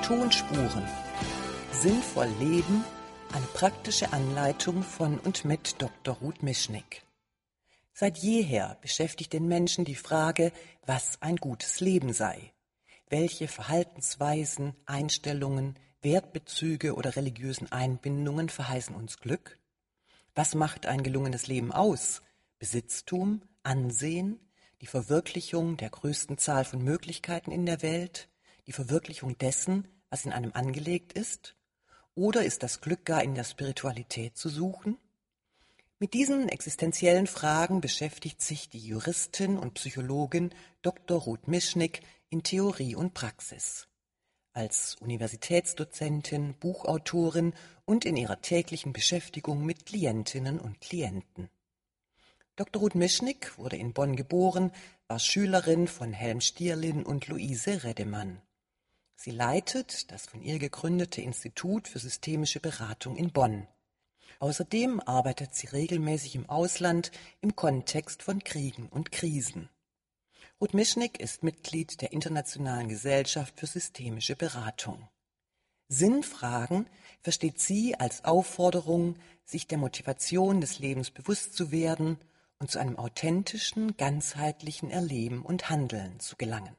Tonspuren. Sinnvoll Leben, eine praktische Anleitung von und mit Dr. Ruth Mischnick. Seit jeher beschäftigt den Menschen die Frage, was ein gutes Leben sei. Welche Verhaltensweisen, Einstellungen, Wertbezüge oder religiösen Einbindungen verheißen uns Glück? Was macht ein gelungenes Leben aus? Besitztum, Ansehen, die Verwirklichung der größten Zahl von Möglichkeiten in der Welt, die Verwirklichung dessen, was in einem angelegt ist? Oder ist das Glück gar in der Spiritualität zu suchen? Mit diesen existenziellen Fragen beschäftigt sich die Juristin und Psychologin Dr. Ruth Mischnick in Theorie und Praxis. Als Universitätsdozentin, Buchautorin und in ihrer täglichen Beschäftigung mit Klientinnen und Klienten. Dr. Ruth Mischnick wurde in Bonn geboren, war Schülerin von Helm Stierlin und Luise Reddemann. Sie leitet das von ihr gegründete Institut für systemische Beratung in Bonn. Außerdem arbeitet sie regelmäßig im Ausland im Kontext von Kriegen und Krisen. Ruth Mischnick ist Mitglied der Internationalen Gesellschaft für systemische Beratung. Sinnfragen versteht sie als Aufforderung, sich der Motivation des Lebens bewusst zu werden und zu einem authentischen, ganzheitlichen Erleben und Handeln zu gelangen.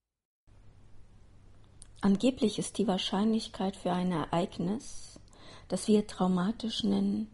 Angeblich ist die Wahrscheinlichkeit für ein Ereignis, das wir traumatisch nennen,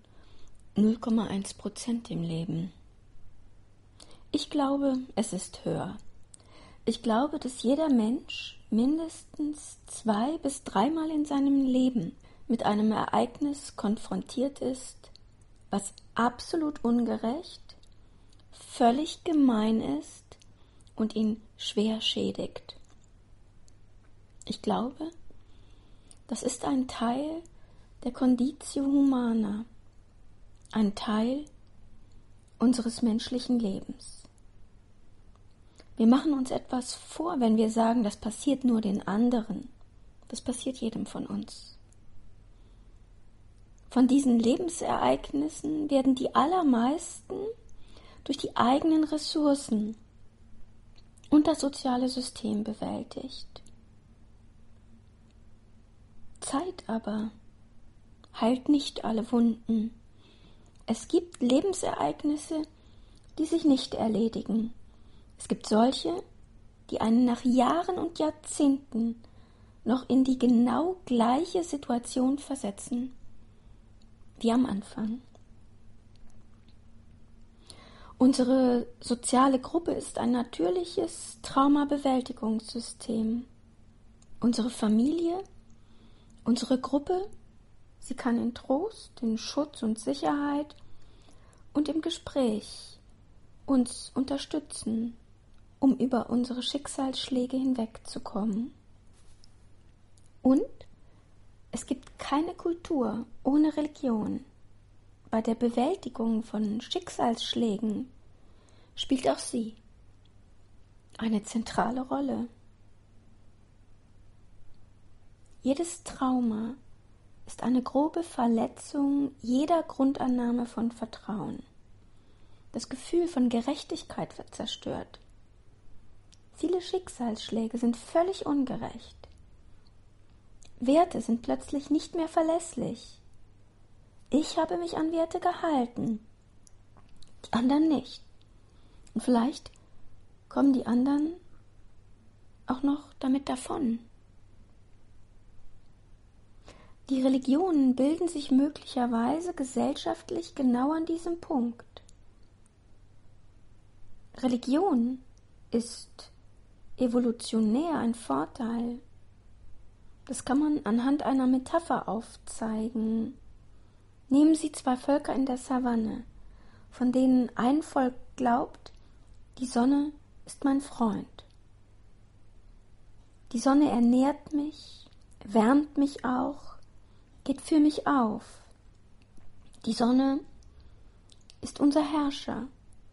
0,1% im Leben. Ich glaube, es ist höher. Ich glaube, dass jeder Mensch mindestens 2- bis 3-mal in seinem Leben mit einem Ereignis konfrontiert ist, was absolut ungerecht, völlig gemein ist und ihn schwer schädigt. Ich glaube, das ist ein Teil der Conditio Humana, ein Teil unseres menschlichen Lebens. Wir machen uns etwas vor, wenn wir sagen, das passiert nur den anderen. Das passiert jedem von uns. Von diesen Lebensereignissen werden die allermeisten durch die eigenen Ressourcen und das soziale System bewältigt. Zeit aber heilt nicht alle Wunden. Es gibt Lebensereignisse, die sich nicht erledigen. Es gibt solche, die einen nach Jahren und Jahrzehnten noch in die genau gleiche Situation versetzen wie am Anfang. Unsere soziale Gruppe ist ein natürliches Traumabewältigungssystem. Unsere Familie, unsere Gruppe, sie kann in Trost, in Schutz und Sicherheit und im Gespräch uns unterstützen, um über unsere Schicksalsschläge hinwegzukommen. Und es gibt keine Kultur ohne Religion. Bei der Bewältigung von Schicksalsschlägen spielt auch sie eine zentrale Rolle. Jedes Trauma ist eine grobe Verletzung jeder Grundannahme von Vertrauen. Das Gefühl von Gerechtigkeit wird zerstört. Viele Schicksalsschläge sind völlig ungerecht. Werte sind plötzlich nicht mehr verlässlich. Ich habe mich an Werte gehalten, die anderen nicht. Und vielleicht kommen die anderen auch noch damit davon. Die Religionen bilden sich möglicherweise gesellschaftlich genau an diesem Punkt. Religion ist evolutionär ein Vorteil. Das kann man anhand einer Metapher aufzeigen. Nehmen Sie 2 Völker in der Savanne, von denen ein Volk glaubt, die Sonne ist mein Freund. Die Sonne ernährt mich, wärmt mich auch, geht für mich auf. Die Sonne ist unser Herrscher.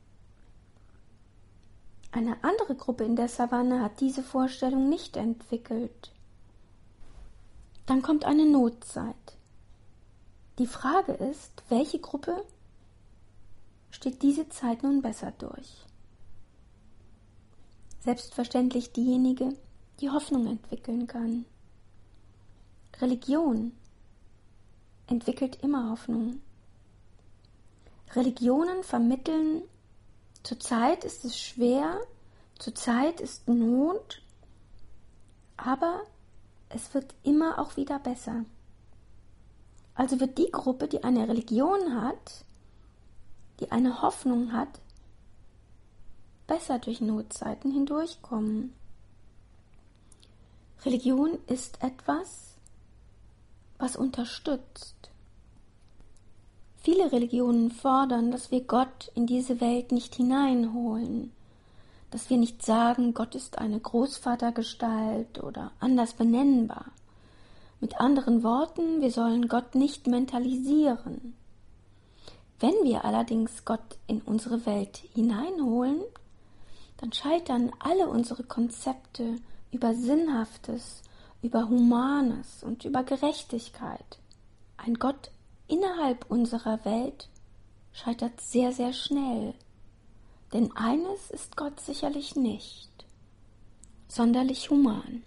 Eine andere Gruppe in der Savanne hat diese Vorstellung nicht entwickelt. Dann kommt eine Notzeit. Die Frage ist, welche Gruppe steht diese Zeit nun besser durch? Selbstverständlich diejenige, die Hoffnung entwickeln kann. Religion entwickelt immer Hoffnung. Religionen vermitteln, zurzeit ist es schwer, zurzeit ist Not, aber es wird immer auch wieder besser. Also wird die Gruppe, die eine Religion hat, die eine Hoffnung hat, besser durch Notzeiten hindurchkommen. Religion ist etwas, was unterstützt. Viele Religionen fordern, dass wir Gott in diese Welt nicht hineinholen, dass wir nicht sagen, Gott ist eine Großvatergestalt oder anders benennbar. Mit anderen Worten, wir sollen Gott nicht mentalisieren. Wenn wir allerdings Gott in unsere Welt hineinholen, dann scheitern alle unsere Konzepte über Sinnhaftes, über Humanes und über Gerechtigkeit. Ein Gott innerhalb unserer Welt scheitert sehr, sehr schnell. Denn eines ist Gott sicherlich nicht: sonderlich human.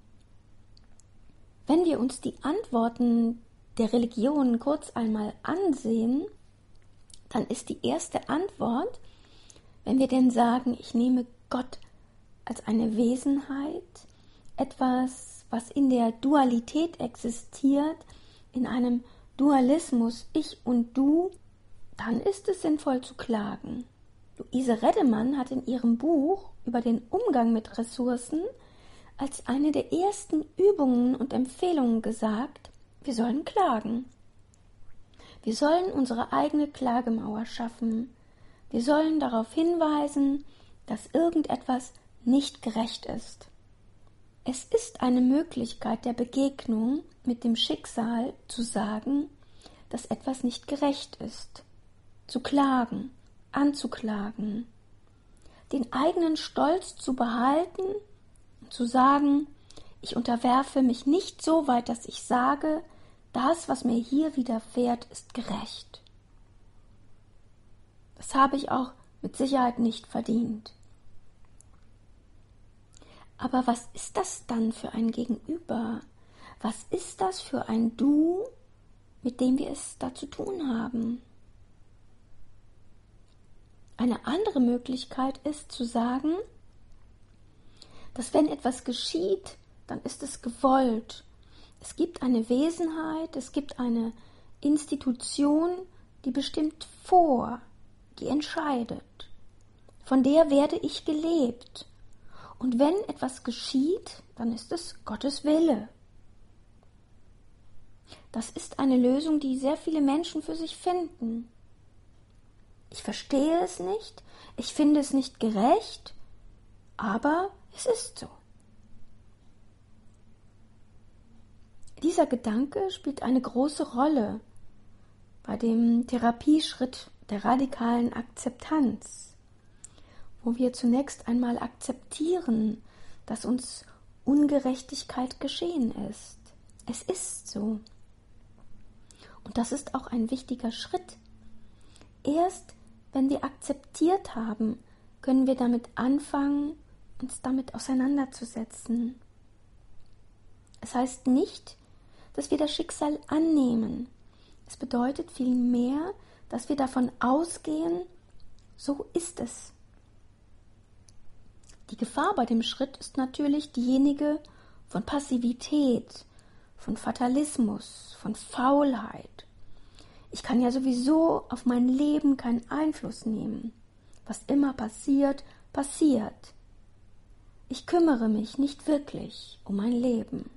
Wenn wir uns die Antworten der Religionen kurz einmal ansehen, dann ist die erste Antwort, wenn wir denn sagen, ich nehme Gott als eine Wesenheit, etwas, was in der Dualität existiert, in einem Dualismus ich und du, dann ist es sinnvoll zu klagen. Luise Reddemann hat in ihrem Buch über den Umgang mit Ressourcen als eine der ersten Übungen und Empfehlungen gesagt, wir sollen klagen. Wir sollen unsere eigene Klagemauer schaffen. Wir sollen darauf hinweisen, dass irgendetwas nicht gerecht ist. Es ist eine Möglichkeit der Begegnung mit dem Schicksal zu sagen, dass etwas nicht gerecht ist, zu klagen, anzuklagen, den eigenen Stolz zu behalten und zu sagen, ich unterwerfe mich nicht so weit, dass ich sage, das, was mir hier widerfährt, ist gerecht. Das habe ich auch mit Sicherheit nicht verdient. Aber was ist das dann für ein Gegenüber? Was ist das für ein Du, mit dem wir es da zu tun haben? Eine andere Möglichkeit ist zu sagen, dass wenn etwas geschieht, dann ist es gewollt. Es gibt eine Wesenheit, es gibt eine Institution, die bestimmt vor, die entscheidet. Von der werde ich gelebt. Und wenn etwas geschieht, dann ist es Gottes Wille. Das ist eine Lösung, die sehr viele Menschen für sich finden. Ich verstehe es nicht, ich finde es nicht gerecht, aber es ist so. Dieser Gedanke spielt eine große Rolle bei dem Therapieschritt der radikalen Akzeptanz, wo wir zunächst einmal akzeptieren, dass uns Ungerechtigkeit geschehen ist. Es ist so. Und das ist auch ein wichtiger Schritt. Erst wenn wir akzeptiert haben, können wir damit anfangen, uns damit auseinanderzusetzen. Es heißt nicht, dass wir das Schicksal annehmen. Es bedeutet vielmehr, dass wir davon ausgehen, so ist es. Die Gefahr bei dem Schritt ist natürlich diejenige von Passivität, von Fatalismus, von Faulheit. Ich kann ja sowieso auf mein Leben keinen Einfluss nehmen. Was immer passiert, passiert. Ich kümmere mich nicht wirklich um mein Leben.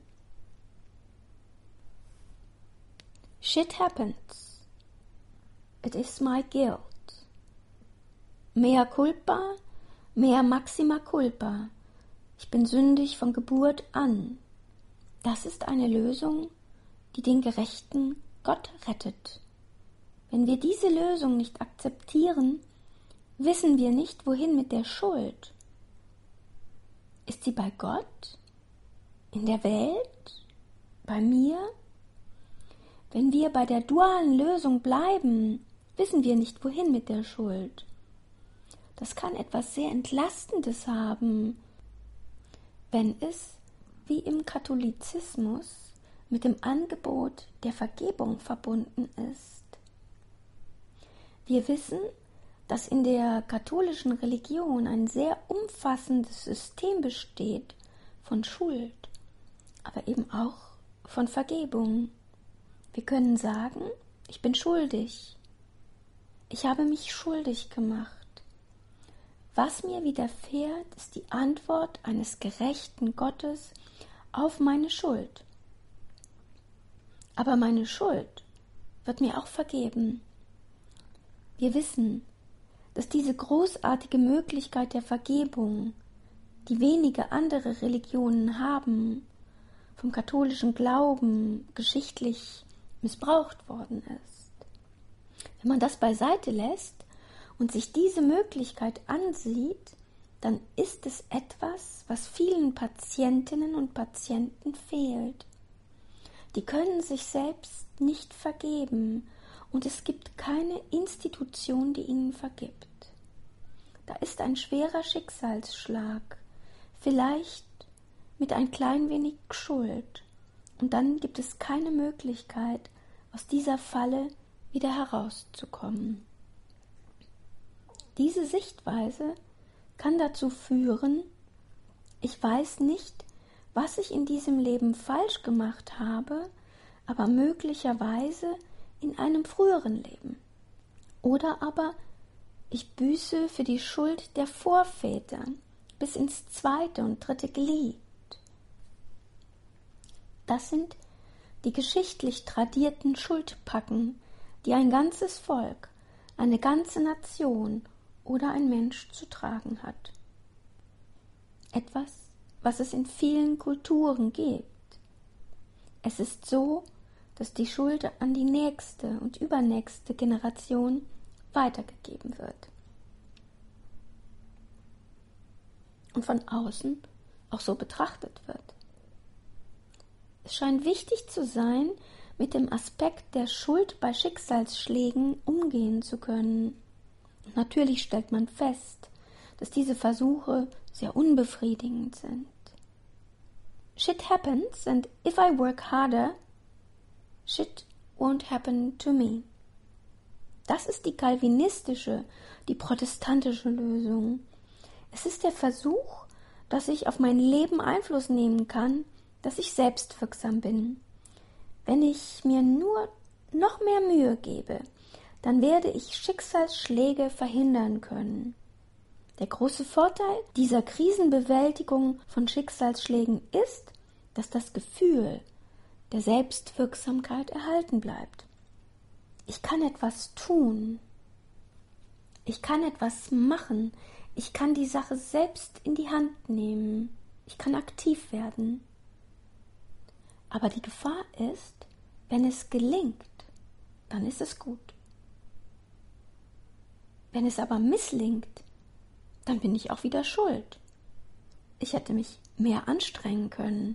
Shit happens. It is my guilt. Mea culpa, mea maxima culpa. Ich bin sündig von Geburt an. Das ist eine Lösung, die den gerechten Gott rettet. Wenn wir diese Lösung nicht akzeptieren, wissen wir nicht, wohin mit der Schuld. Ist sie bei Gott? In der Welt? Bei mir? Wenn wir bei der dualen Lösung bleiben, wissen wir nicht, wohin mit der Schuld. Das kann etwas sehr Entlastendes haben, wenn es, wie im Katholizismus, mit dem Angebot der Vergebung verbunden ist. Wir wissen, dass in der katholischen Religion ein sehr umfassendes System besteht von Schuld, aber eben auch von Vergebung. Wir können sagen, ich bin schuldig. Ich habe mich schuldig gemacht. Was mir widerfährt, ist die Antwort eines gerechten Gottes auf meine Schuld. Aber meine Schuld wird mir auch vergeben. Wir wissen, dass diese großartige Möglichkeit der Vergebung, die wenige andere Religionen haben, vom katholischen Glauben geschichtlich missbraucht worden ist. Wenn man das beiseite lässt und sich diese Möglichkeit ansieht, dann ist es etwas, was vielen Patientinnen und Patienten fehlt. Die können sich selbst nicht vergeben und es gibt keine Institution, die ihnen vergibt. Da ist ein schwerer Schicksalsschlag, vielleicht mit ein klein wenig Schuld, und dann gibt es keine Möglichkeit, aus dieser Falle wieder herauszukommen. Diese Sichtweise kann dazu führen, ich weiß nicht, was ich in diesem Leben falsch gemacht habe, aber möglicherweise in einem früheren Leben. Oder aber ich büße für die Schuld der Vorväter bis ins 2. und 3. Glied. Das sind die geschichtlich tradierten Schuldpacken, die ein ganzes Volk, eine ganze Nation oder ein Mensch zu tragen hat. Etwas, was es in vielen Kulturen gibt. Es ist so, dass die Schuld an die nächste und übernächste Generation weitergegeben wird. Und von außen auch so betrachtet wird. Es scheint wichtig zu sein, mit dem Aspekt der Schuld bei Schicksalsschlägen umgehen zu können. Und natürlich stellt man fest, dass diese Versuche sehr unbefriedigend sind. Shit happens, and if I work harder, shit won't happen to me. Das ist die calvinistische, die protestantische Lösung. Es ist der Versuch, dass ich auf mein Leben Einfluss nehmen kann, dass ich selbstwirksam bin. Wenn ich mir nur noch mehr Mühe gebe, dann werde ich Schicksalsschläge verhindern können. Der große Vorteil dieser Krisenbewältigung von Schicksalsschlägen ist, dass das Gefühl der Selbstwirksamkeit erhalten bleibt. Ich kann etwas tun. Ich kann etwas machen. Ich kann die Sache selbst in die Hand nehmen. Ich kann aktiv werden. Aber die Gefahr ist, wenn es gelingt, dann ist es gut. Wenn es aber misslingt, dann bin ich auch wieder schuld. Ich hätte mich mehr anstrengen können.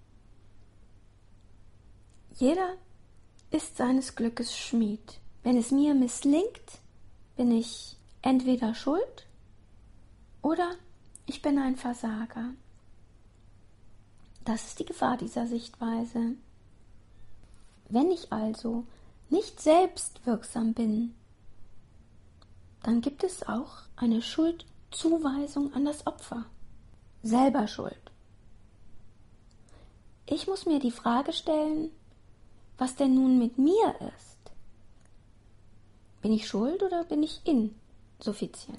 Jeder ist seines Glückes Schmied. Wenn es mir misslingt, bin ich entweder schuld oder ich bin ein Versager. Das ist die Gefahr dieser Sichtweise. Wenn ich also nicht selbstwirksam bin, dann gibt es auch eine Schuldzuweisung an das Opfer. Selber schuld. Ich muss mir die Frage stellen, was denn nun mit mir ist. Bin ich schuld oder bin ich insuffizient?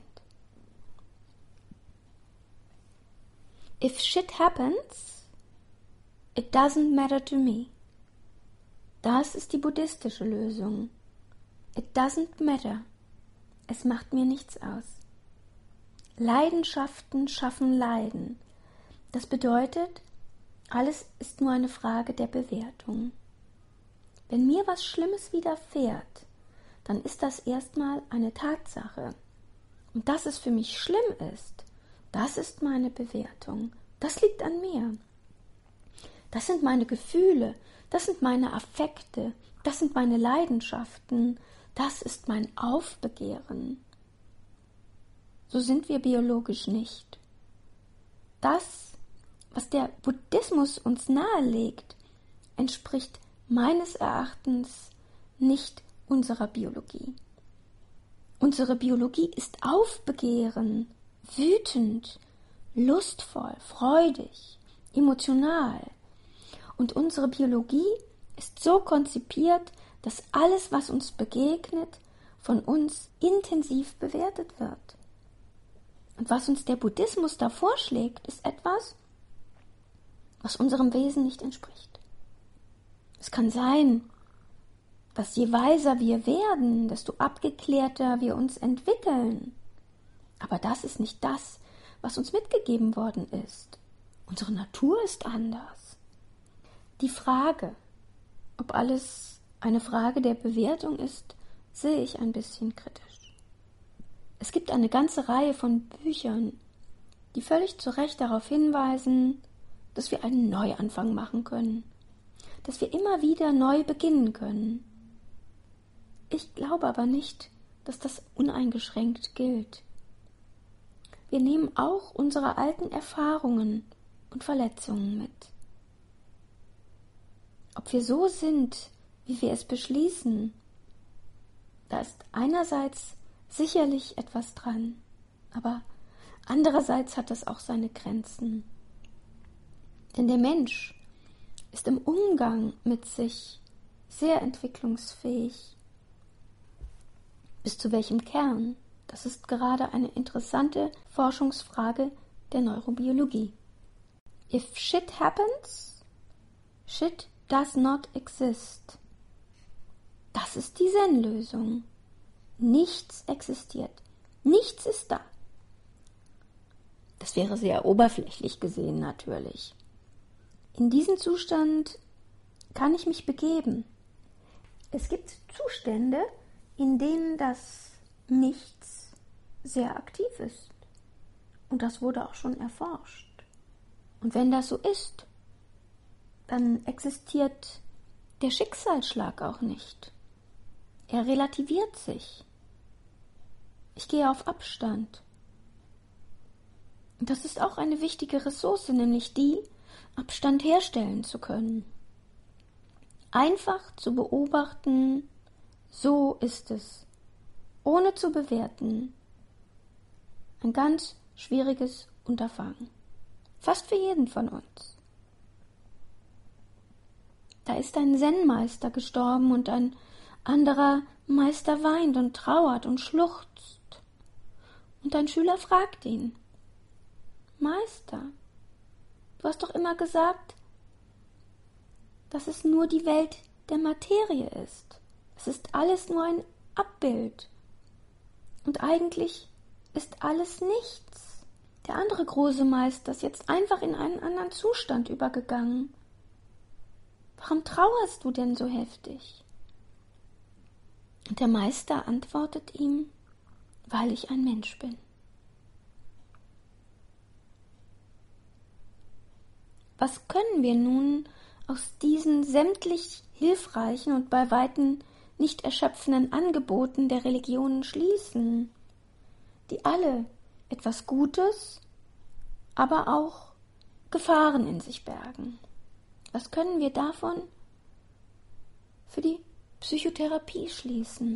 If shit happens, it doesn't matter to me. Das ist die buddhistische Lösung. It doesn't matter. Es macht mir nichts aus. Leidenschaften schaffen Leiden. Das bedeutet, alles ist nur eine Frage der Bewertung. Wenn mir was Schlimmes widerfährt, dann ist das erstmal eine Tatsache. Und dass es für mich schlimm ist, das ist meine Bewertung. Das liegt an mir. Das sind meine Gefühle, das sind meine Affekte, das sind meine Leidenschaften, das ist mein Aufbegehren. So sind wir biologisch nicht. Das, was der Buddhismus uns nahelegt, entspricht meines Erachtens nicht unserer Biologie. Unsere Biologie ist aufbegehren, wütend, lustvoll, freudig, emotional. Und unsere Biologie ist so konzipiert, dass alles, was uns begegnet, von uns intensiv bewertet wird. Und was uns der Buddhismus da vorschlägt, ist etwas, was unserem Wesen nicht entspricht. Es kann sein, dass je weiser wir werden, desto abgeklärter wir uns entwickeln. Aber das ist nicht das, was uns mitgegeben worden ist. Unsere Natur ist anders. Die Frage, ob alles eine Frage der Bewertung ist, sehe ich ein bisschen kritisch. Es gibt eine ganze Reihe von Büchern, die völlig zu Recht darauf hinweisen, dass wir einen Neuanfang machen können, dass wir immer wieder neu beginnen können. Ich glaube aber nicht, dass das uneingeschränkt gilt. Wir nehmen auch unsere alten Erfahrungen und Verletzungen mit. Ob wir so sind, wie wir es beschließen, da ist einerseits sicherlich etwas dran, aber andererseits hat es auch seine Grenzen. Denn der Mensch ist im Umgang mit sich sehr entwicklungsfähig. Bis zu welchem Kern? Das ist gerade eine interessante Forschungsfrage der Neurobiologie. If shit happens, shit does not exist. Das ist die Zen-Lösung. Nichts existiert. Nichts ist da. Das wäre sehr oberflächlich gesehen natürlich. In diesen Zustand kann ich mich begeben. Es gibt Zustände, in denen das Nichts sehr aktiv ist. Und das wurde auch schon erforscht. Und wenn das so ist, dann existiert der Schicksalsschlag auch nicht. Er relativiert sich. Ich gehe auf Abstand. Und das ist auch eine wichtige Ressource, nämlich die, Abstand herstellen zu können. Einfach zu beobachten, so ist es, ohne zu bewerten. Ein ganz schwieriges Unterfangen. Fast für jeden von uns. Da ist ein Zen-Meister gestorben und ein anderer Meister weint und trauert und schluchzt. Und ein Schüler fragt ihn: Meister, du hast doch immer gesagt, dass es nur die Welt der Materie ist. Es ist alles nur ein Abbild. Und eigentlich ist alles nichts. Der andere große Meister ist jetzt einfach in einen anderen Zustand übergegangen. Warum trauerst du denn so heftig? Und der Meister antwortet ihm: Weil ich ein Mensch bin. Was können wir nun aus diesen sämtlich hilfreichen und bei weitem nicht erschöpfenden Angeboten der Religionen schließen, die alle etwas Gutes, aber auch Gefahren in sich bergen? Was können wir davon für die Psychotherapie schließen?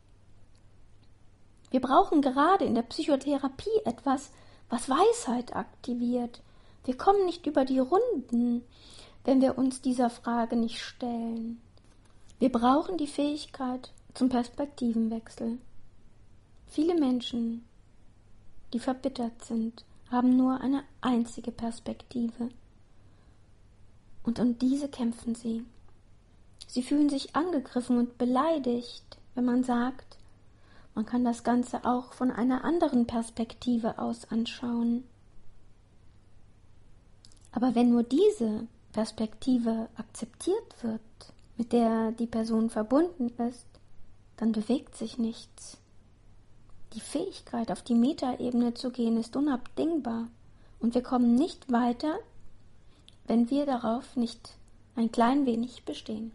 Wir brauchen gerade in der Psychotherapie etwas, was Weisheit aktiviert. Wir kommen nicht über die Runden, wenn wir uns dieser Frage nicht stellen. Wir brauchen die Fähigkeit zum Perspektivenwechsel. Viele Menschen, die verbittert sind, haben nur eine einzige Perspektive. Und um diese kämpfen sie. Sie fühlen sich angegriffen und beleidigt, wenn man sagt, man kann das Ganze auch von einer anderen Perspektive aus anschauen. Aber wenn nur diese Perspektive akzeptiert wird, mit der die Person verbunden ist, dann bewegt sich nichts. Die Fähigkeit, auf die Metaebene zu gehen, ist unabdingbar. Und wir kommen nicht weiter, wenn wir darauf nicht ein klein wenig bestehen.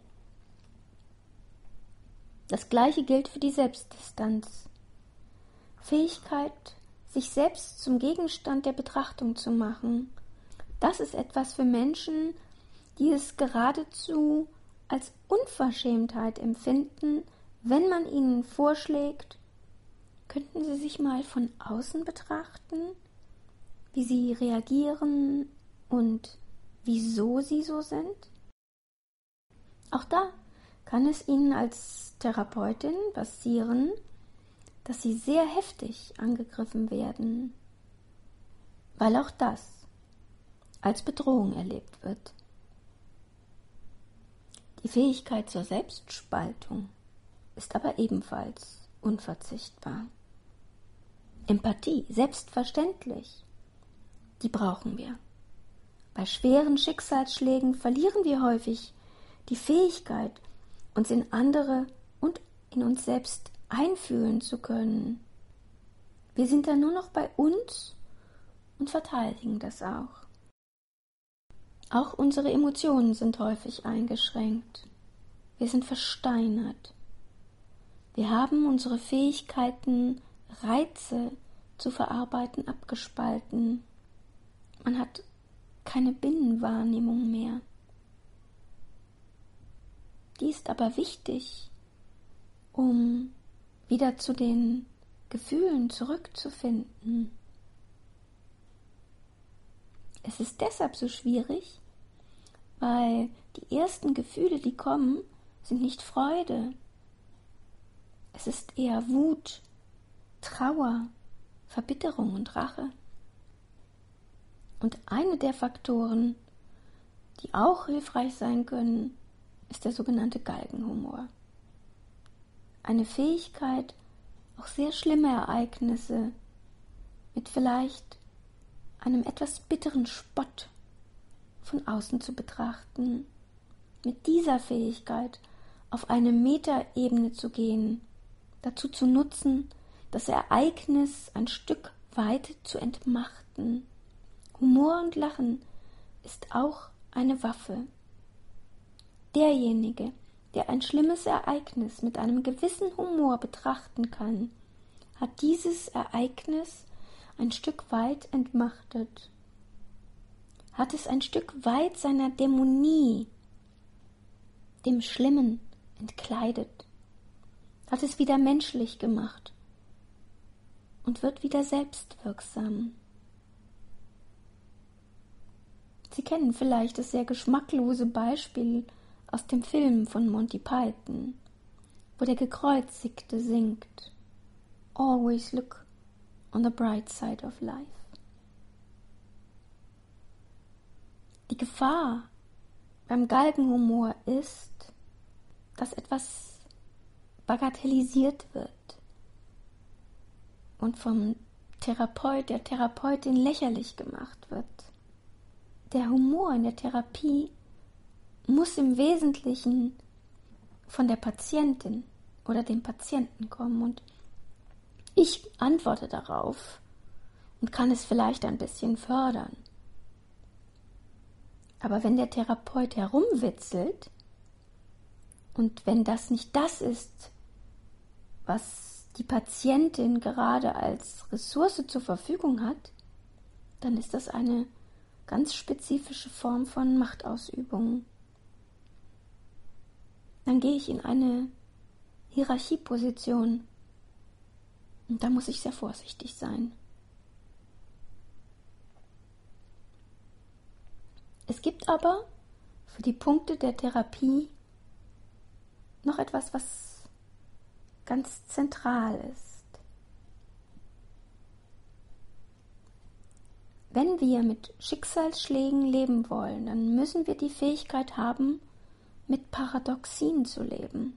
Das Gleiche gilt für die Selbstdistanz. Fähigkeit, sich selbst zum Gegenstand der Betrachtung zu machen, das ist etwas für Menschen, die es geradezu als Unverschämtheit empfinden, wenn man ihnen vorschlägt, könnten Sie sich mal von außen betrachten, wie Sie reagieren und wieso Sie so sind? Auch da kann es Ihnen als Therapeutin passieren, dass Sie sehr heftig angegriffen werden, weil auch das als Bedrohung erlebt wird. Die Fähigkeit zur Selbstspaltung ist aber ebenfalls unverzichtbar. Empathie, selbstverständlich, die brauchen wir. Bei schweren Schicksalsschlägen verlieren wir häufig die Fähigkeit, uns in andere und in uns selbst einfühlen zu können. Wir sind dann nur noch bei uns und verteidigen das auch. Auch unsere Emotionen sind häufig eingeschränkt. Wir sind versteinert. Wir haben unsere Fähigkeiten, Reize zu verarbeiten, abgespalten. Man hat keine Binnenwahrnehmung mehr. Die ist aber wichtig, um wieder zu den Gefühlen zurückzufinden. Es ist deshalb so schwierig, weil die ersten Gefühle, die kommen, sind nicht Freude. Es ist eher Wut, Trauer, Verbitterung und Rache. Und einer der Faktoren, die auch hilfreich sein können, ist der sogenannte Galgenhumor. Eine Fähigkeit, auch sehr schlimme Ereignisse mit vielleicht einem etwas bitteren Spott von außen zu betrachten, mit dieser Fähigkeit auf eine Metaebene zu gehen, dazu zu nutzen, das Ereignis ein Stück weit zu entmachten. Humor und Lachen ist auch eine Waffe. Derjenige, der ein schlimmes Ereignis mit einem gewissen Humor betrachten kann, hat dieses Ereignis ein Stück weit entmachtet, hat es ein Stück weit seiner Dämonie, dem Schlimmen, entkleidet, hat es wieder menschlich gemacht und wird wieder selbstwirksam. Sie kennen vielleicht das sehr geschmacklose Beispiel aus dem Film von Monty Python, wo der Gekreuzigte singt: Always look on the bright side of life. Die Gefahr beim Galgenhumor ist, dass etwas bagatellisiert wird und vom Therapeut, der Therapeutin lächerlich gemacht wird. Der Humor in der Therapie muss im Wesentlichen von der Patientin oder dem Patienten kommen, und ich antworte darauf und kann es vielleicht ein bisschen fördern. Aber wenn der Therapeut herumwitzelt und wenn das nicht das ist, was die Patientin gerade als Ressource zur Verfügung hat, dann ist das eine ganz spezifische Form von Machtausübung. Dann gehe ich in eine Hierarchieposition und da muss ich sehr vorsichtig sein. Es gibt aber für die Punkte der Therapie noch etwas, was ganz zentral ist. Wenn wir mit Schicksalsschlägen leben wollen, dann müssen wir die Fähigkeit haben, mit Paradoxien zu leben.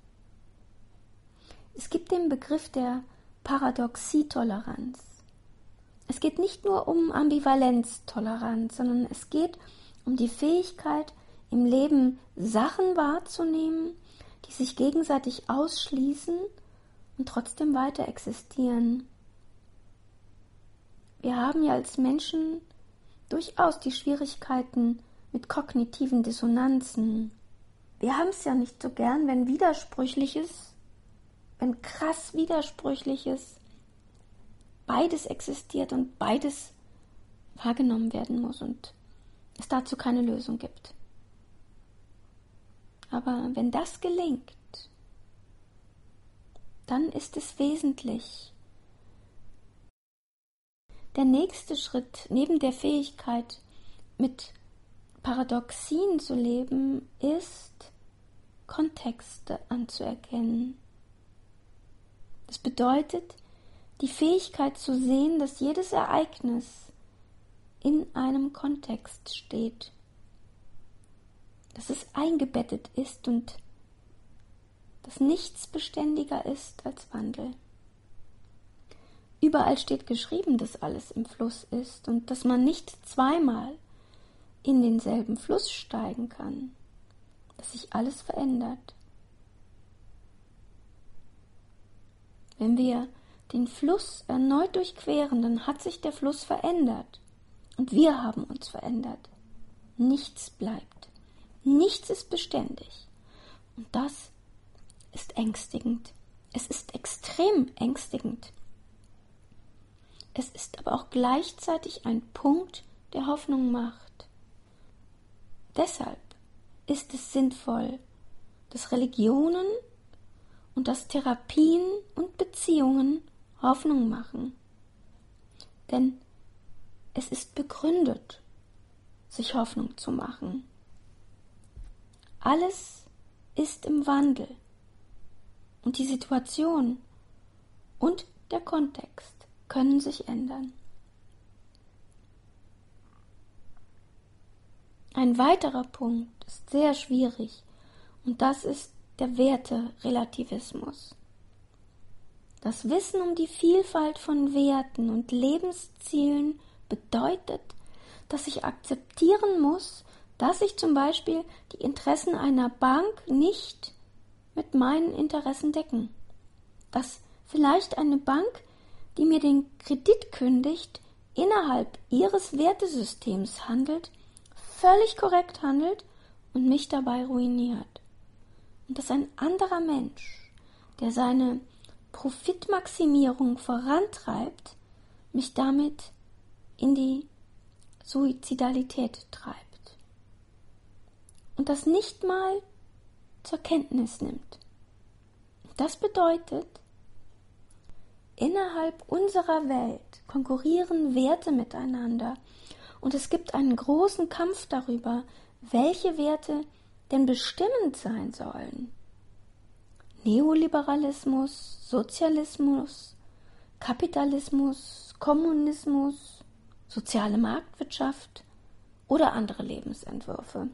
Es gibt den Begriff der Paradoxietoleranz. Es geht nicht nur um Ambivalenztoleranz, sondern es geht um die Fähigkeit, im Leben Sachen wahrzunehmen, die sich gegenseitig ausschließen und trotzdem weiter existieren. Wir haben ja als Menschen durchaus die Schwierigkeiten mit kognitiven Dissonanzen. Wir haben es ja nicht so gern, wenn Widersprüchliches, wenn krass Widersprüchliches beides existiert und beides wahrgenommen werden muss und es dazu keine Lösung gibt. Aber wenn das gelingt, dann ist es wesentlich. Der nächste Schritt neben der Fähigkeit, mit Paradoxien zu leben, ist, Kontexte anzuerkennen. Das bedeutet, die Fähigkeit zu sehen, dass jedes Ereignis in einem Kontext steht, dass es eingebettet ist und dass nichts beständiger ist als Wandel. Überall steht geschrieben, dass alles im Fluss ist und dass man nicht zweimal in denselben Fluss steigen kann, dass sich alles verändert. Wenn wir den Fluss erneut durchqueren, dann hat sich der Fluss verändert und wir haben uns verändert. Nichts bleibt, nichts ist beständig und das ist ängstigend. Es ist extrem ängstigend. Es ist aber auch gleichzeitig ein Punkt, der Hoffnung macht. Deshalb ist es sinnvoll, dass Religionen und dass Therapien und Beziehungen Hoffnung machen. Denn es ist begründet, sich Hoffnung zu machen. Alles ist im Wandel und die Situation und der Kontext können sich ändern. Ein weiterer Punkt ist sehr schwierig und das ist der Werterelativismus. Das Wissen um die Vielfalt von Werten und Lebenszielen bedeutet, dass ich akzeptieren muss, dass sich zum Beispiel die Interessen einer Bank nicht mit meinen Interessen decken. Dass vielleicht eine Bank, die mir den Kredit kündigt, innerhalb ihres Wertesystems handelt, völlig korrekt handelt und mich dabei ruiniert. Und dass ein anderer Mensch, der seine Profitmaximierung vorantreibt, mich damit in die Suizidalität treibt. Und das nicht mal zur Kenntnis nimmt. Das bedeutet, innerhalb unserer Welt konkurrieren Werte miteinander und es gibt einen großen Kampf darüber, welche Werte denn bestimmend sein sollen. Neoliberalismus, Sozialismus, Kapitalismus, Kommunismus, soziale Marktwirtschaft oder andere Lebensentwürfe.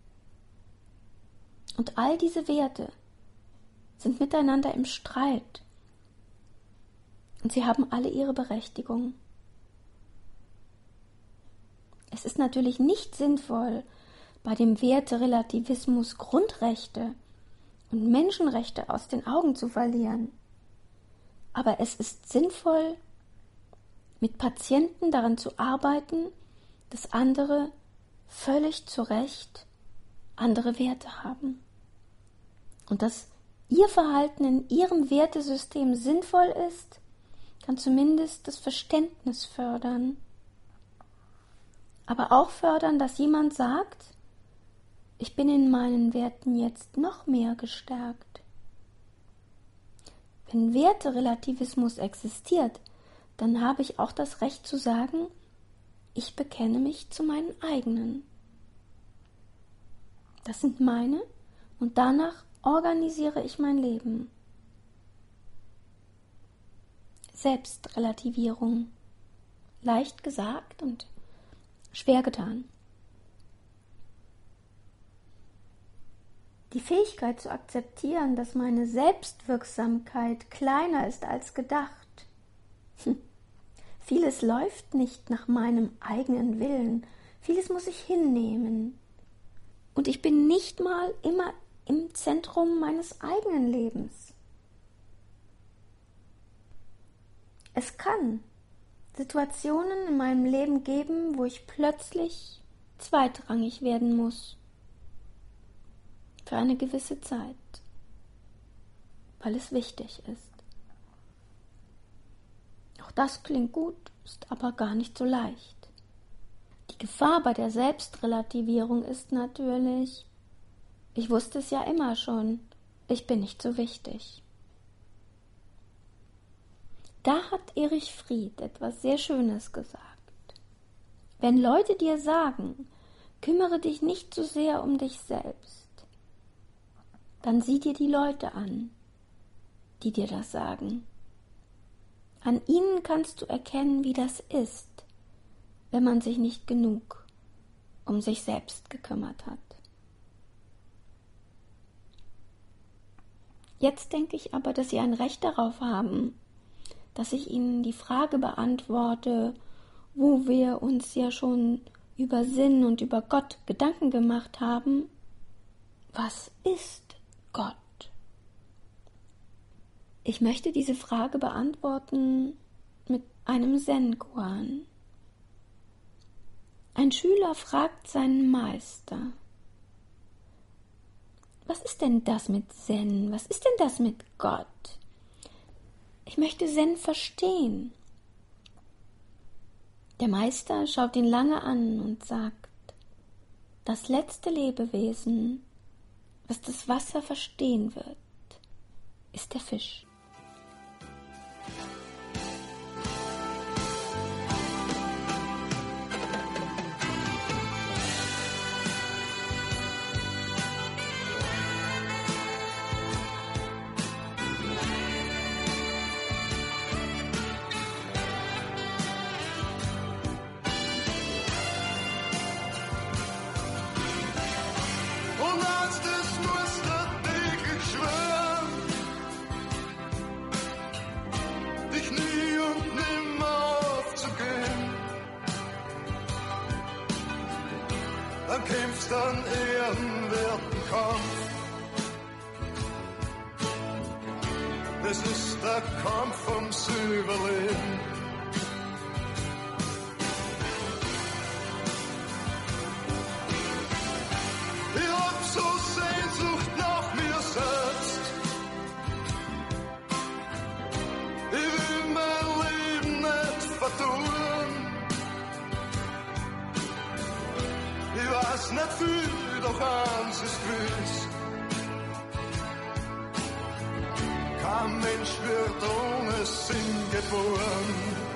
Und all diese Werte sind miteinander im Streit. Und sie haben alle ihre Berechtigung. Es ist natürlich nicht sinnvoll, bei dem Werterelativismus Grundrechte und Menschenrechte aus den Augen zu verlieren. Aber es ist sinnvoll, mit Patienten daran zu arbeiten, dass andere völlig zu Recht andere Werte haben. Und dass ihr Verhalten in ihrem Wertesystem sinnvoll ist, kann zumindest das Verständnis fördern. Aber auch fördern, dass jemand sagt, ich bin in meinen Werten jetzt noch mehr gestärkt. Wenn Werterelativismus existiert, dann habe ich auch das Recht zu sagen, ich bekenne mich zu meinen eigenen. Das sind meine und danach organisiere ich mein Leben. Selbstrelativierung. Leicht gesagt und schwer getan. Die Fähigkeit zu akzeptieren, dass meine Selbstwirksamkeit kleiner ist als gedacht. Vieles läuft nicht nach meinem eigenen Willen. Vieles muss ich hinnehmen. Und ich bin nicht mal immer im Zentrum meines eigenen Lebens. Es kann Situationen in meinem Leben geben, wo ich plötzlich zweitrangig werden muss. Für eine gewisse Zeit. Weil es wichtig ist. Auch das klingt gut, ist aber gar nicht so leicht. Die Gefahr bei der Selbstrelativierung ist natürlich, Ich wusste es ja immer schon. Ich bin nicht so wichtig. Da hat Erich Fried etwas sehr Schönes gesagt. Wenn Leute dir sagen, kümmere dich nicht so sehr um dich selbst, dann sieh dir die Leute an, die dir das sagen. An ihnen kannst du erkennen, wie das ist, wenn man sich nicht genug um sich selbst gekümmert hat. Jetzt denke ich aber, dass Sie ein Recht darauf haben, dass ich Ihnen die Frage beantworte, wo wir uns ja schon über Sinn und über Gott Gedanken gemacht haben. Was ist Gott? Ich möchte diese Frage beantworten mit einem Zen-Koan. Ein Schüler fragt seinen Meister: Was ist denn das mit Zen? Was ist denn das mit Gott? Ich möchte Zen verstehen. Der Meister schaut ihn lange an und sagt: Das letzte Lebewesen, was das Wasser verstehen wird, ist der Fisch. Dann kämpfst an ehrenwerten Kampf. Das ist der Kampf ums Überleben. Ich hab so Sehnsucht nach mir selbst. Ich will mein Leben nicht vertun. Ich weiß nicht viel, doch eins ist gewiss: Kein Mensch wird ohne Sinn geboren.